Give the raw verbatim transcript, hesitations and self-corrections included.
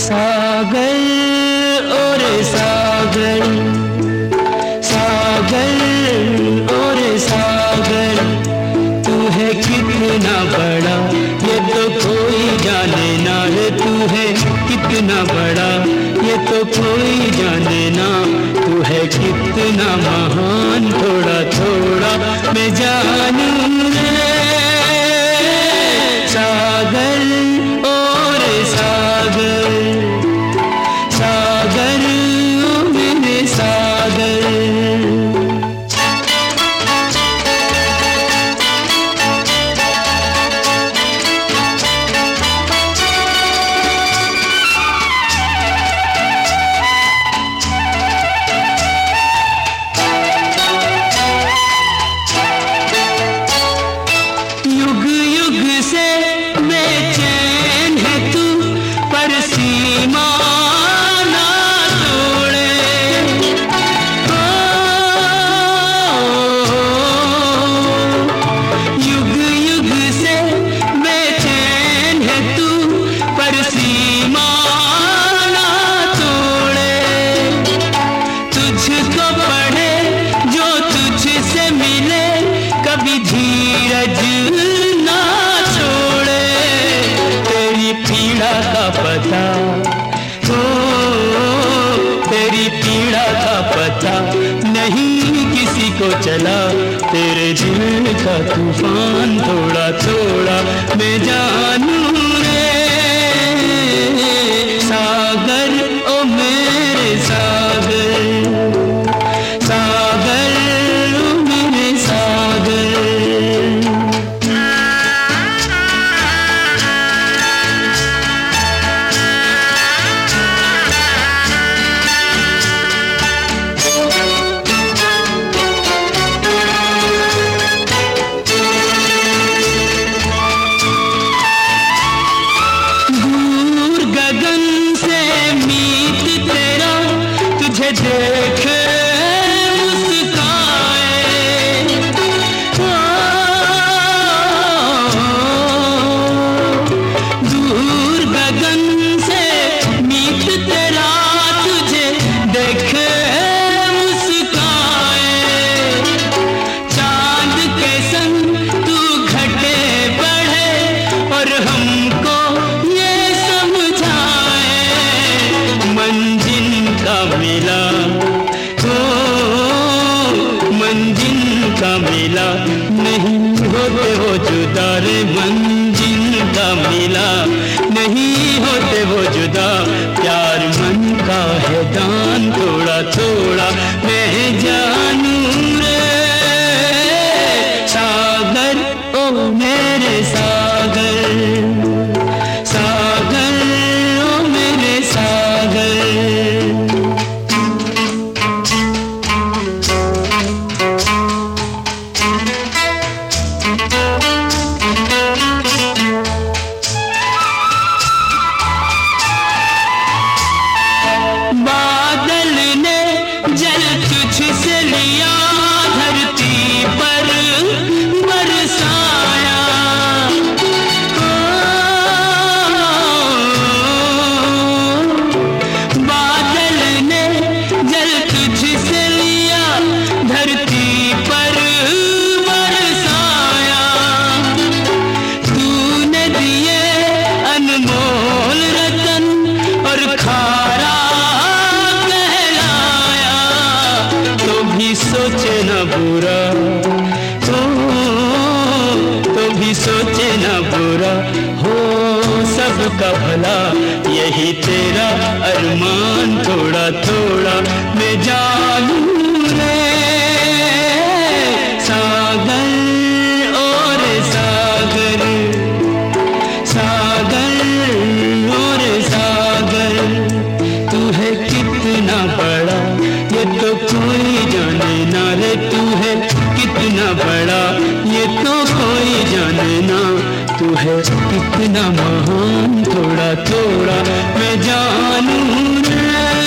सागर और सागर, सागर और सागर, तू है कितना बड़ा ये तो कोई जाने ना रे, तू है कितना बड़ा ये तो कोई जाने ना, तू है कितना महान थोड़ा थोड़ा मैं जानूं रे। सागर और सागर, सागर ओ मेरे सागर। चला तेरे दिल का तूफान थोड़ा थोड़ा मैं जानूं रे। सागर ओ मेरे सागर, सागर ओ मेरे सागर। देखे मुस्काए, दूर गगन से मीत तेरा तुझे देखे मुस्काए, चांद के संग तू घटे बढ़े और हमको ये समझाए, मंजिल का मिला मंजिल का मिला नहीं होते वो जुदा रे, मंजिल का मिला नहीं होते वो जुदा, प्यार मन का है दान थोड़ा थोड़ा मैं जानूं रे। सागर ओ मेरे सागर, सागर ओ मेरे सागर। बादल ने जल तुझसे लिया धरती पर बरसाया, बादल ने जल तुझसे लिया धरती पर बरसाया, तूने दिए अनमोल रतन और खारा सोचे न बुरा, तो तो भी सोचे न बुरा हो सबका भला, यही तेरा अरमान थोड़ा थोड़ा मैं जानूं रे। सागर और सागर, सागर और सागर, तू है कितना बड़ा ये तो कोई जाने ना रे, तू है कितना बड़ा ये तो कोई जाने ना, तू है कितना महान थोड़ा थोड़ा मैं जानूं रे।